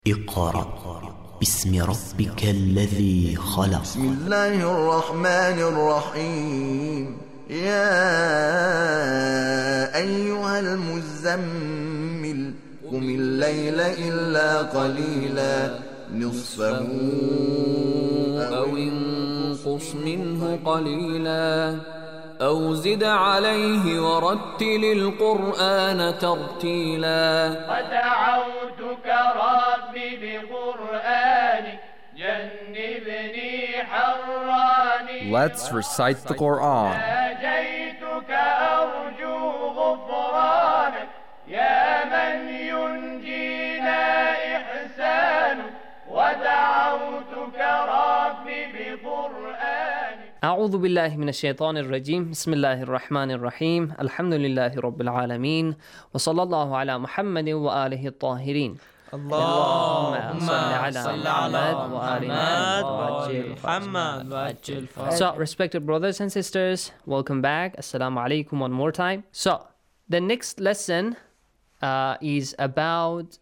اقرأ باسم ربك الذي خلق. بسم الله الرحمن الرحيم. يا أيها المزمل قم الليل إلا قليلا نصفه أو انقص منه قليلا أو زد عليه ورتل القرآن ترتيلا. ودعوتك ربي بقرآنك جنبني حراني. Let's recite the Quran. ناجيتك أرجو غفرانك يا من ينجينا إحسانك. ودعوتك ربي بقرآنك. أعوذ بالله من الشيطان الرجيم. بسم الله الرحمن الرحيم. الحمد لله رب العالمين وصلى الله على محمد وآله الطاهرين. اللهم صل على محمد وآل محمد. So, respected brothers and sisters, welcome back. Assalamu alaikum one more time. So, the next lesson is about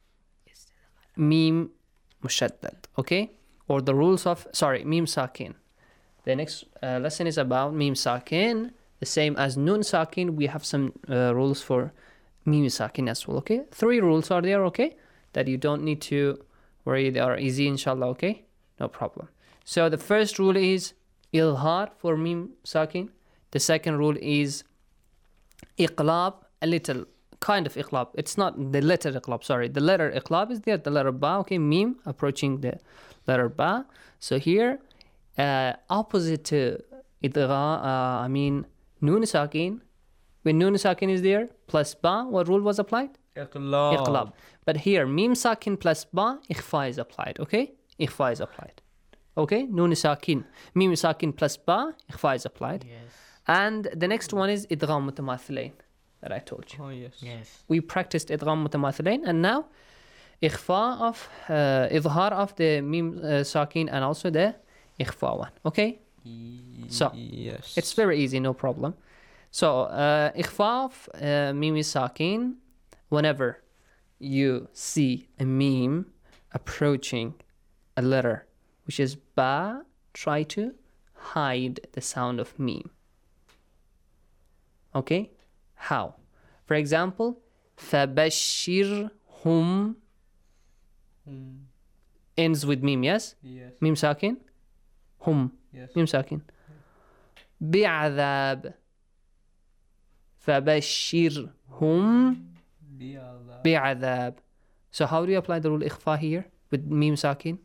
mim mushaddad, okay? Or the rules of, mim sakin. The next lesson is about mim sakin, the same as nun sakin. We have some rules for mim sakin as well, okay? 3 rules are there, okay? That you don't need to worry, they are easy, inshallah, okay? No problem. So the first rule is ilhar for mim sakin. The second rule is iqlab, a little kind of iqlab. It's not the letter iqlab, sorry. The letter iqlab is there, the letter ba, okay? Mim approaching the letter ba. So here, opposite to nun sakin. When nun sakin is there plus ba, what rule was applied? Iqlab. But here mim sakin plus ba, ikhfa is applied, okay? Ikhfa is applied. Okay? Nun sakin. Mim sakin plus ba, ikhfa is applied. Yes. And the next one is idgham mutamathilain that I told you. Oh, yes. Yes. We practiced idgham mutamathilain, and now ikhfa of idhar of the mim sakin and also the ikhfa one, okay? So, yes, it's very easy, no problem. So, ikhfa of mim sakin, whenever you see a mim approaching a letter which is ba, try to hide the sound of mim. Okay? How? For example, فَبَشِّرْهُمْ ends with mim, yes? Yes. Mim sakin? Hum. Yes. Mim sakin. بِعَذَابٍ فَبَشِّرْهُمْ بِعَذَابٍ. So how do you apply the rule ikhfa here with mim sakin?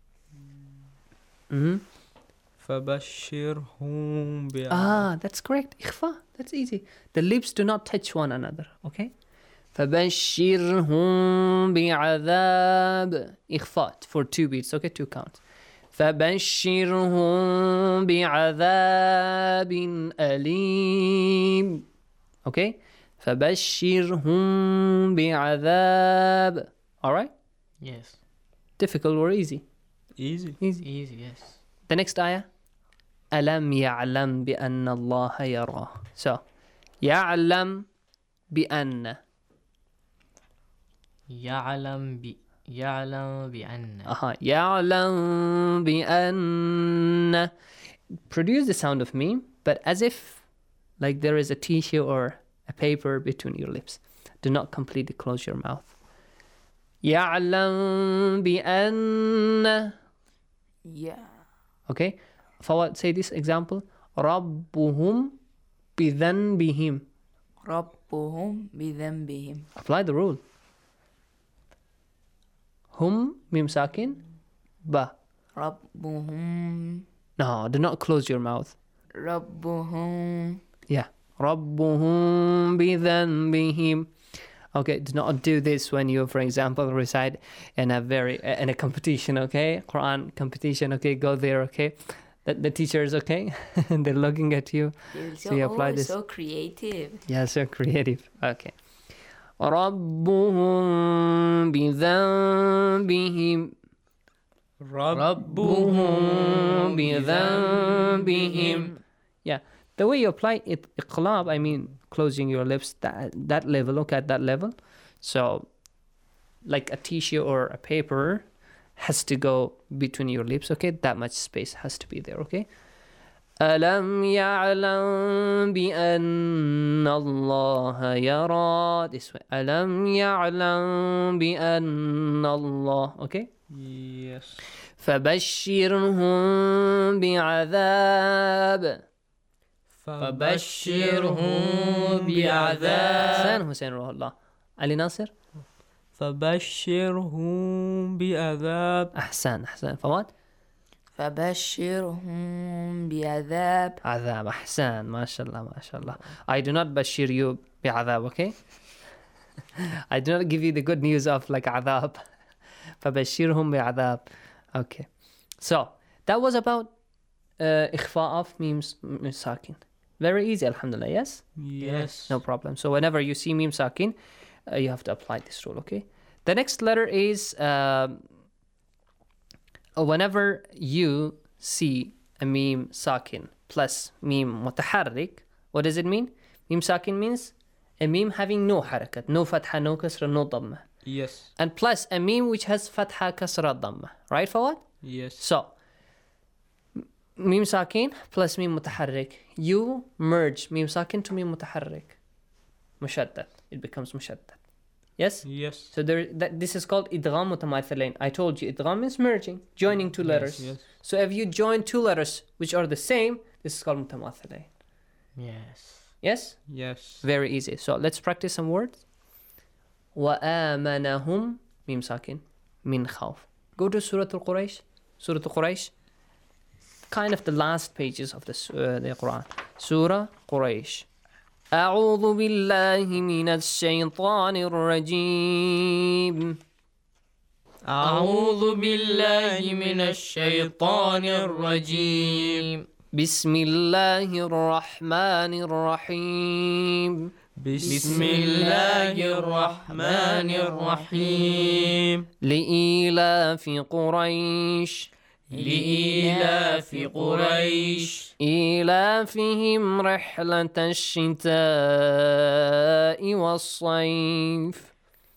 فَبَشِّرْهُمْ That's correct. Ikhfa. That's easy. The lips do not touch one another, okay? فَبَشِّرْهُمْ بِعَذَابٍ. Ikhfa for 2 beats, okay? 2 counts. فَبَشِّرْهُمْ بِعَذَابٍ أَلِيمٍ. Okay? فَبَشِّرْهُمْ بِعَذَابٍ. Alright? Yes. Difficult or easy? Easy. Easy, yes. The next ayah. أَلَمْ يَعْلَمْ بِأَنَّ اللَّهَ يَرَاهُ. So, يَعْلَمْ بِأَنَّ. يعلم بأن. يَعْلَمْ بِأَنَّ. Produce the sound of meme, but as if like there is a tissue or a paper between your lips. Do not completely close your mouth. يَعْلَمْ بِأَنَّ. Yeah. Okay? Fawad, say this example. رَبُّهُمْ بِذَنْبِهِمْ. ربهم بذنبهم. Apply the rule. Hum, mim sakin, ba. ربهم. No, do not close your mouth. ربهم. Yeah. رَبُّهُمْ بِذَنْبِهِمْ. Okay, do not do this when you, for example, recite in a competition, okay? Quran competition, okay? Go there, okay? The teachers, okay? They're looking at you. So you apply this. So creative. Yeah, so creative. Okay. رَبُّهُمْ بِذَنْبِهِمْ. رَبُّهُمْ بِذَنْبِهِمْ. Yeah. The way you apply it, iqlab, I mean closing your lips, that level, look at that level. So like a tissue or a paper has to go between your lips, okay? That much space has to be there, okay? أَلَمْ يَعْلَمْ بِأَنَّ اللَّهَ يَرَى. This way. أَلَمْ يَعْلَمْ بِأَنَّ اللَّهَ. Okay? Yes. فَبَشِّرْهُم بِعَذَابٍ. فبشرهم بعذاب. حسين حسين روح الله. علي ناصر. فبشرهم بعذاب. أحسن أحسن. فواد. فبشرهم بعذاب. عذاب. أحسن. ما شاء الله ما شاء الله. I do not bashir you بعذاب, okay? I do not give you the good news of like عذاب. فبشرهم بعذاب. Okay. So that was about إخفاء of mim sakin. Very easy, alhamdulillah, yes? Yes. No problem. So whenever you see mim sakin, you have to apply this rule, okay? The next letter is whenever you see a mim sakin plus mim mutaharrik, what does it mean? Mim sakin means a mim having no harakat, no fatha, no kasra, no dhamma. Yes. And plus a mim which has fatha, kasra, dhamma. Right, Fawad? Yes. So, mim sakin plus mim mutaharrik. You merge mim sakin to mim mutaharrik. Mushaddad. It becomes mushaddad. Yes? Yes. So this is called idgham mutamathilain. I told you idgham means merging, joining two letters. Yes. So if you join two letters which are the same, this is called mutamathilain. Yes. Yes? Yes. Very easy. So let's practice some words. وآمنهم mim sakin min khawf. Go to Surah Al-Quraysh. Surah Al-Quraysh. Kind of the last pages of the Quran. Surah Quraysh. أعوذ بالله من الشيطان الرجيم. أعوذ بالله من الشيطان الرجيم. بسم الله الرحمن الرحيم. بسم الله الرحمن الرحيم. لإيلاف قريش. لإيلاف قريش. إيلافهم رحلة الشتاء والصيف.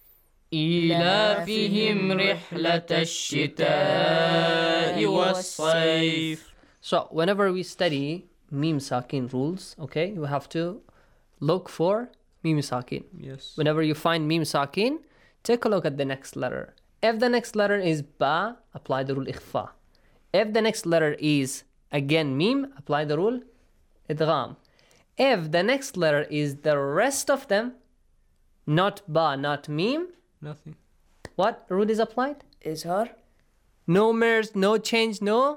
إيلافهم رحلة الشتاء والصيف. So whenever we study mim sakin rules, okay, you have to look for mim sakin. Yes. Whenever you find mim sakin, take a look at the next letter. If the next letter is ba, apply the rule ikhfa. If the next letter is again mim, apply the rule idgham. If the next letter is the rest of them, not ba, not mim, Nothing. what rule is applied? إظهار. No merge, no change, no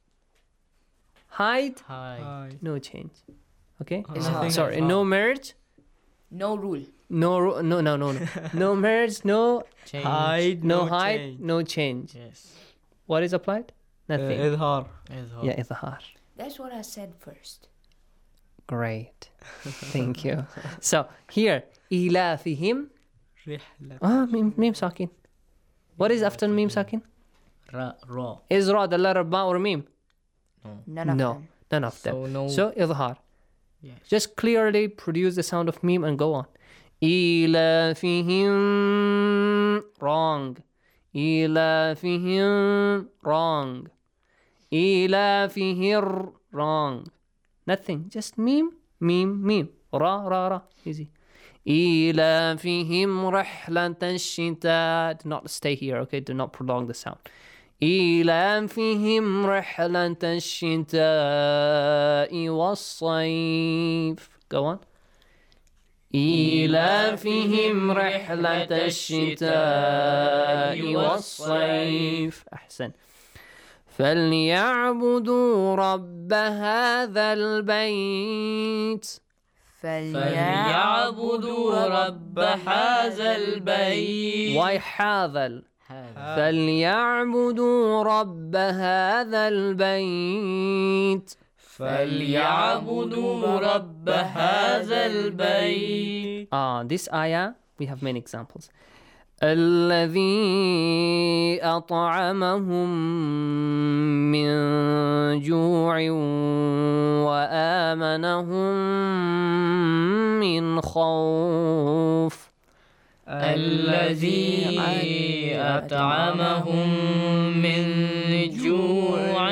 hide, Hi. no change. Okay? Nothing. Sorry, no merge, No rule. no no merge, no Change. Hide. no hide, change. no change. Yes. What is applied? Nothing. إظهار. إظهار. Yeah, idhar. That's what I said first. Great. Thank you. So here, إيلافهم. رحلة. Mim sakin. What is after mim sakin? Ra. Is ra the letter ba or mim? None of No, them. none of them. So no. So idhar. Yes. Just clearly produce the sound of mim and go on. إيلافهم. Wrong. إيلافهم. Wrong. إيلافهم. Wrong. Nothing. Just mim, mim, mim. Ra. Easy. إيلافهم رحلة الشتاء. Do not stay here, okay? Do not prolong the sound. إيلافهم رحلة الشتاء والصيف. Go on. إيلافهم رحلة الشتاء والصيف. أحسن. فليعبدوا رب هذا البيت. فليعبدوا رب هذا البيت. Why هذا؟ فليعبدوا رب هذا البيت. فليعبدوا رب هذا البيت. This ayah, we have many examples. الذي أطعمهم من جوع وآمنهم من خوف. الذي أطعمهم من جوع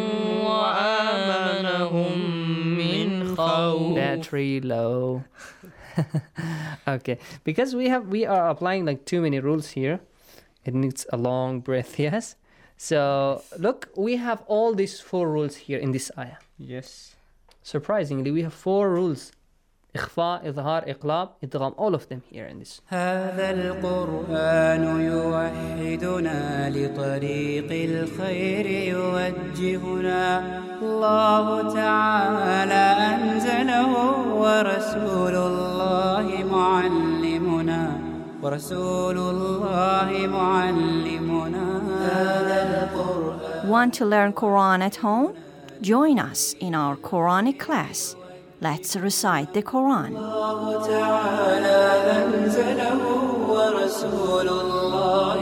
وآمنهم من خوف. Battery low. Okay, because we are applying like too many rules here. It needs a long breath. Yes. So look, we have all these 4 rules here in this ayah. Yes. Surprisingly, we have 4 rules. إخفاء, إظهار, إقلاب, إدغام. All of them here in this. هذا القرآن يوحدنا لطريق الخير يوجهنا الله تعالى أنزله ورسول الله معلمنا هذا القرآن. Want to learn Quran at home? Join us in our Quranic class. Let's recite the Quran. الله تعالى أنزله ورسول الله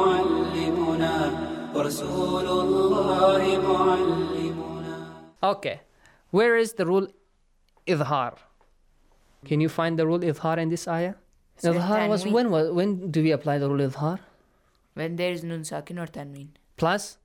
معلمنا. Okay, where is the rule إظهار? Can you find the rule إظهار in this ayah? إظهار was when do we apply the rule إظهار? When there is nun sakin or tanween. Plus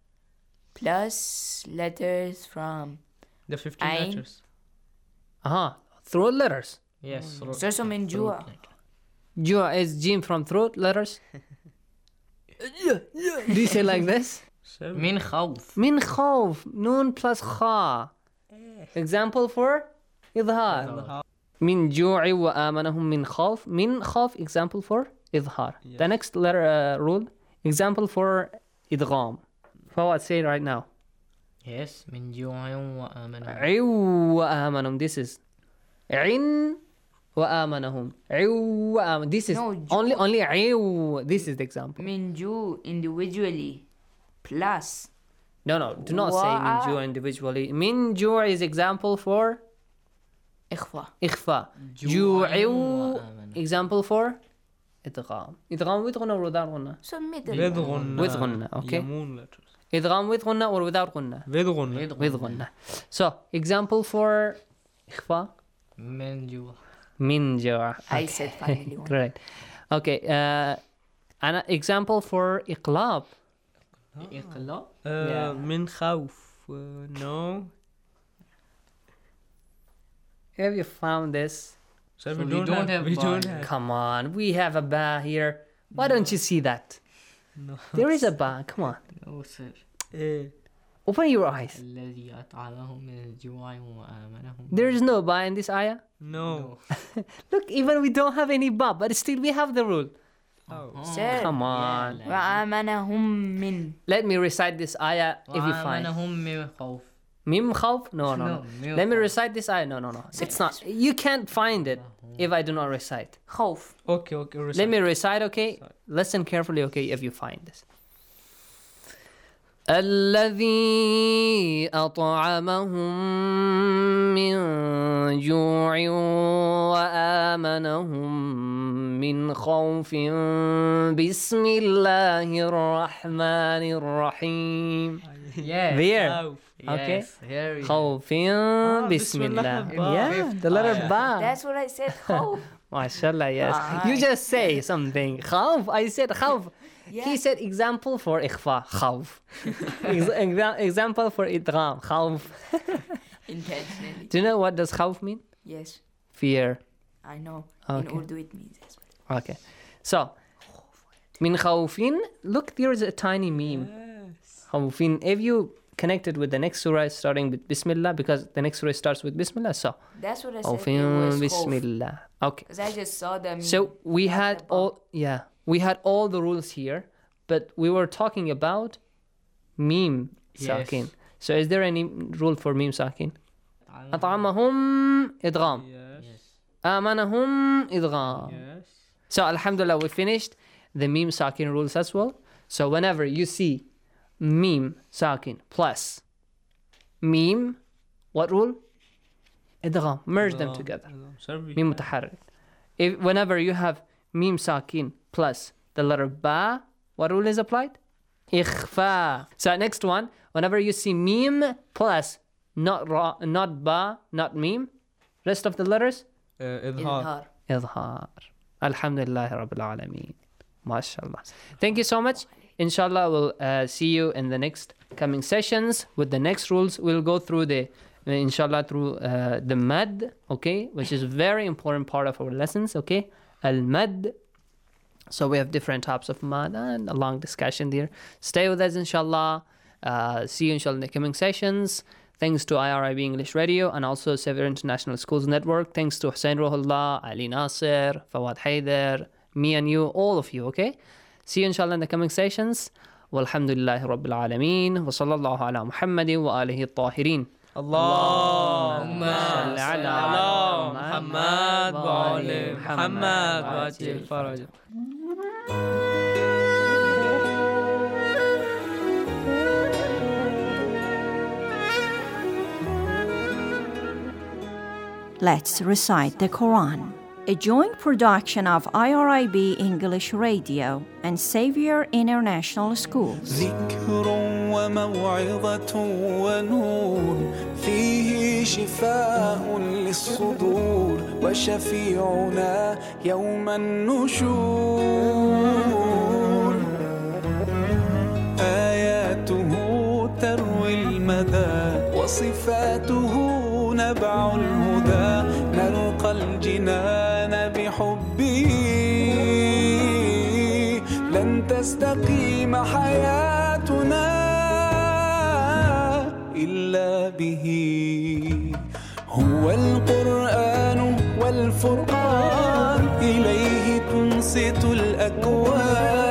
Letters from The 15 Ain. letters. throat letters. Yes. so some in jua. Jua is jim from throat letters. Do you say like this? من خوف. Min khawf, noon plus kha. Example for إظهار. Min ju'i wa amanahum min khawf. Min khawf, example for إظهار. The next letter rule, example for إدغام. Fawad, say it right now. Yes. من جوع وآمنهم. عِوْ وآمنهم. This is عِن وآمنهم. عِوْ وآمن. This is No, only عِوْ. This is the example. Minju individually plus No, do not say min ju individually. Min ju is example for ikhfa. إخفاء. جوع example for إدغام. إدغام with غنة or without غنة? So middle. With غنة. With غنة, okay. Yamun letters. إدغام with غنة or without غنة? With غنة. With غنة. So example for إخفاء. من جوع. من جوع. I said finally one. Great. Okay. An example for إقلاب. إقلاع. من خوف. No. Have you found this? So we we don't don't have We ba don't here. have. Come on, we have a ba here. Why don't you see that? No. There is a ba. Come on. No, sir. Open your eyes. الذي أطعمهم من جوع وآمنهم. There is no ba in this ayah. No. Look, even we don't have any ba, but still we have the rule. Sir. Come on. وآمنهم من. Let me recite this ayah if you find. وآمنهم من خوف. Mim khawf? No. No, Let me recite this ayah. No. It's not. You can't find it if I do not recite. خوف. Okay. Let me recite, okay? Listen carefully, okay, if you find this. الذي أطعمهم من جوع وآمنهم من خوف بسم الله الرحمن الرحيم. Yes. There. Okay. Yes. Here we خوف بسم الله. ba. Yeah, the letter ba. That's what I said. خوف. MashaAllah, yes. You just say something. خوف. I said خوف. He said example for إخفاء. خوف. Example for إدغام. خوف. Intentionally. Do you know what does خوف mean? Yes. Fear. I know. Okay. In Urdu it means as well. Okay. So, من خوفين. Look, there is a tiny meme. خوفين. If you connect it with the next surah starting with Bismillah, because the next surah starts with Bismillah, so That's what I said. It خوفين was Bismillah. Okay. Because I just saw them. So we had all the rules here, but we were talking about meme sakin. So is there any rule for meme sakin? أطعمهم إدغام. Yes. آمنهم إدغام. Yes. So alhamdulillah, we finished the meme sakin rules as well. So whenever you see meme sakin plus meme, what rule? إدغام. Merge them together. ميم متحرك. Whenever you have meme sakin plus the letter ba, what rule is applied? إخفاء. So next one, whenever you see meme plus not ba, not meme, rest of the letters, إظهار. إظهار. إظهار. Alhamdulillah Rabbil Alameen. MashaAllah. Thank you so much. Inshallah, we'll see you in the next coming sessions with the next rules. We'll go through inshallah, through the mad, okay, which is a very important part of our lessons, okay? Al-mad. So we have different types of mad and a long discussion there. Stay with us, inshallah. See you, inshallah, in the coming sessions. Thanks to IRIB English Radio and also Sevier International Schools Network. Thanks to Hussein Ruhullah, Ali Nasir, Fawad Haider, me and you, all of you, okay? See you, inshallah, in the coming sessions. Walhamdulillahi Rabbil Alameen. Wa sallallahu ala Muhammadin wa alihi at-tahirin. Allahumma salli ala Muhammad wa ali Muhammad wa ajil faraj. Let's recite the Quran. A joint production of IRIB English Radio and Xavier International Schools. ذكر وموعظة ونور فيه شفاء للصدور وشفيعنا يوم النشور آياته تروي المدى وصفاته نبع الهدى نلقى الجنان بحبه لن تستقيم حياتنا إلا به هو القرآن والفرقان إليه تنصت الأكوان